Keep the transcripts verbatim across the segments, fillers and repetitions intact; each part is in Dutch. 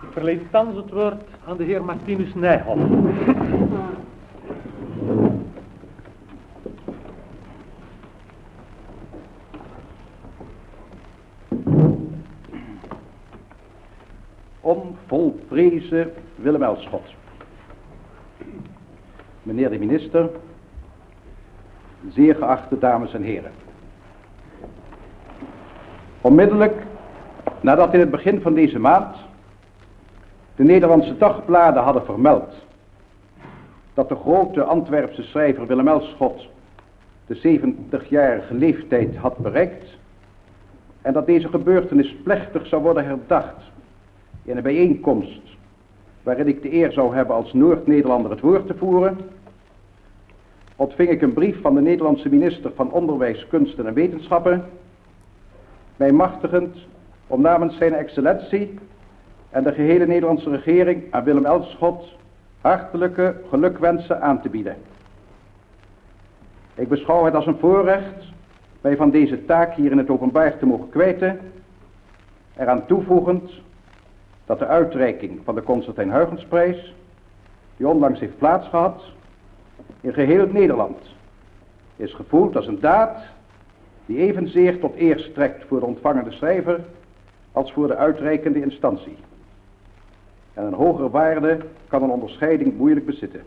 verleent thans het woord aan de heer Martinus Nijhoff. Onvolprezen Willem Elschot. Meneer de minister, zeer geachte dames en heren. Onmiddellijk nadat in het begin van deze maand de Nederlandse dagbladen hadden vermeld dat de grote Antwerpse schrijver Willem Elschot de zeventigjarige leeftijd had bereikt en dat deze gebeurtenis plechtig zou worden herdacht in een bijeenkomst waarin ik de eer zou hebben als Noord-Nederlander het woord te voeren, ontving ik een brief van de Nederlandse minister van Onderwijs, Kunsten en Wetenschappen, mij machtigend om namens zijn excellentie en de gehele Nederlandse regering aan Willem Elschot hartelijke gelukwensen aan te bieden. Ik beschouw het als een voorrecht mij van deze taak hier in het openbaar te mogen kwijten, eraan toevoegend dat de uitreiking van de Constantijn Huygensprijs, die onlangs heeft plaatsgehad, in geheel Nederland is gevoeld als een daad die evenzeer tot eer strekt voor de ontvangende schrijver als voor de uitreikende instantie. En een hogere waarde kan een onderscheiding moeilijk bezitten.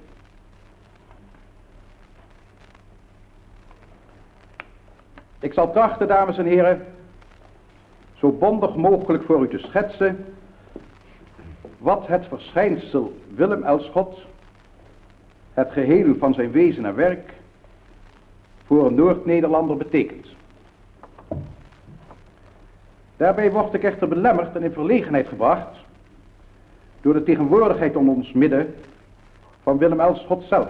Ik zal trachten, dames en heren, zo bondig mogelijk voor u te schetsen wat het verschijnsel Willem Elschot, het geheel van zijn wezen en werk, voor een Noord-Nederlander betekent. Daarbij word ik echter belemmerd en in verlegenheid gebracht door de tegenwoordigheid om ons midden van Willem Elschot zelf,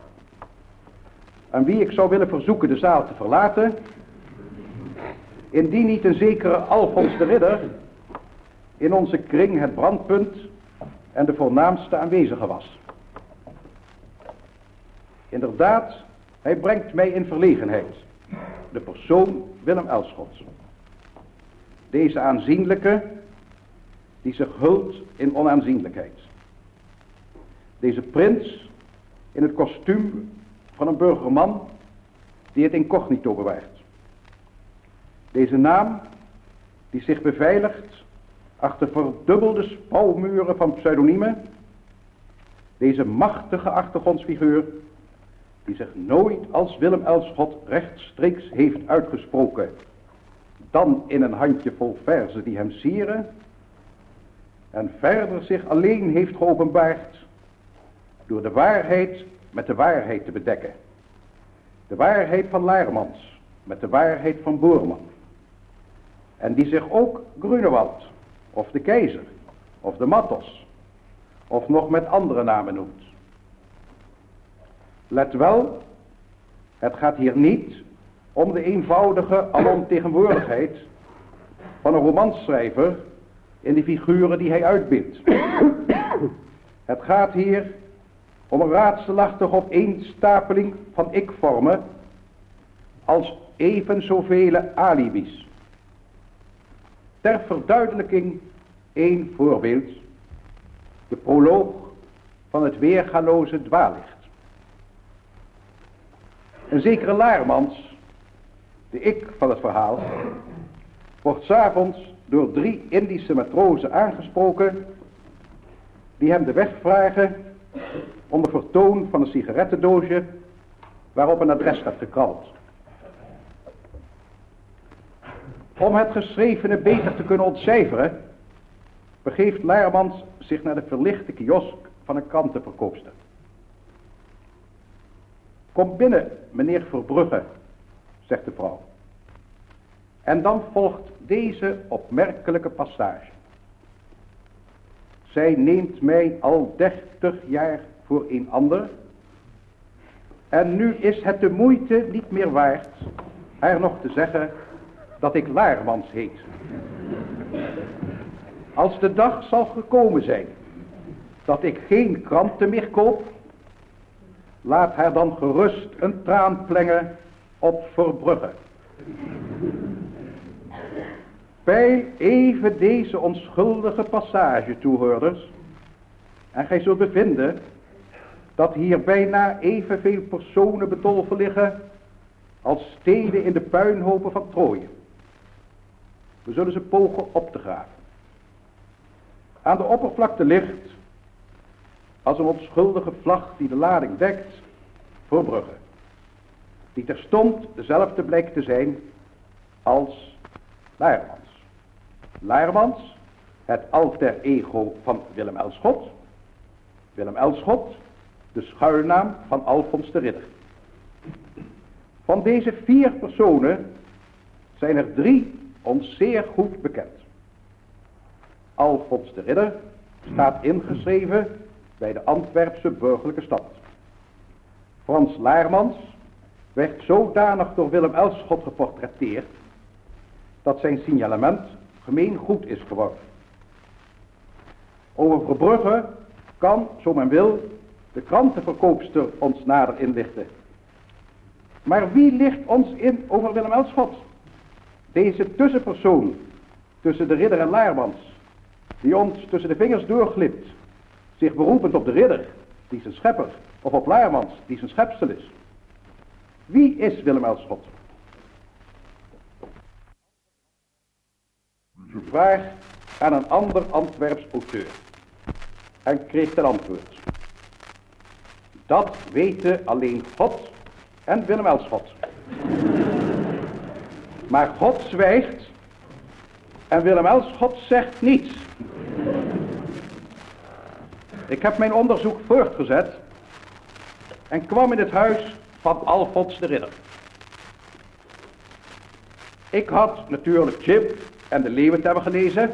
aan wie ik zou willen verzoeken de zaal te verlaten, indien niet een zekere Alfons de Ridder in onze kring het brandpunt en de voornaamste aanwezige was. Inderdaad, hij brengt mij in verlegenheid, de persoon Willem Elschot. Deze aanzienlijke, die zich hult in onaanzienlijkheid. Deze prins in het kostuum van een burgerman die het incognito bewaart. Deze naam die zich beveiligt achter verdubbelde spouwmuren van pseudoniemen. Deze machtige achtergrondsfiguur die zich nooit als Willem Elschot rechtstreeks heeft uitgesproken, dan in een handjevol verzen die hem sieren, en verder zich alleen heeft geopenbaard door de waarheid met de waarheid te bedekken. De waarheid van Laermans met de waarheid van Boerman. En die zich ook Grunewald of de Keizer of de Matos of nog met andere namen noemt. Let wel, het gaat hier niet om de eenvoudige alomtegenwoordigheid van een romanschrijver in de figuren die hij uitbeeldt. Het gaat hier om een raadselachtige opeenstapeling van ik-vormen als even zoveel alibis. Ter verduidelijking één voorbeeld, de proloog van het weergaloze dwaallicht. Een zekere Laermans, de ik van het verhaal, wordt 's avonds door drie Indische matrozen aangesproken die hem de weg vragen onder vertoon van een sigarettendoosje waarop een adres staat gekrabbeld. Om het geschrevene beter te kunnen ontcijferen, begeeft Laermans zich naar de verlichte kiosk van een krantenverkoopster. Kom binnen, meneer Verbrugge, zegt de vrouw. En dan volgt deze opmerkelijke passage. Zij neemt mij al dertig jaar voor een ander. En nu is het de moeite niet meer waard haar nog te zeggen dat ik Laermans heet. Als de dag zal gekomen zijn dat ik geen kranten meer koop, laat haar dan gerust een traan plengen op Verbrugge. Spijl even deze onschuldige passage, toehoorders, en gij zult bevinden dat hier bijna evenveel personen bedolven liggen als steden in de puinhopen van Troje. We zullen ze pogen op te graven. Aan de oppervlakte ligt, als een onschuldige vlag die de lading dekt, Verbrugge, die terstond dezelfde blijkt te zijn als Laermans. Laermans, het alter ego van Willem Elschot. Willem Elschot, de schuilnaam van Alfons de Ridder. Van deze vier personen zijn er drie ons zeer goed bekend. Alfons de Ridder staat ingeschreven bij de Antwerpse burgerlijke stad. Frans Laermans werd zodanig door Willem Elschot geportretteerd dat zijn signalement gemeen goed is geworden. Over Verbrugge kan, zo men wil, de krantenverkoopster ons nader inlichten. Maar wie ligt ons in over Willem Elschot? Deze tussenpersoon tussen de Ridder en Laermans, die ons tussen de vingers doorglipt, zich beroepend op de Ridder, die zijn schepper, of op Laermans, die zijn schepsel is. Wie is Willem Elschot? Vraag aan een ander Antwerps auteur en kreeg ten antwoord: dat weten alleen God en Willem Elschot. Maar God zwijgt en Willem Elschot zegt niets. Ik heb mijn onderzoek voortgezet en kwam in het huis van Alfons de Ridder. Ik had natuurlijk Chip en de Leeuwen te hebben gelezen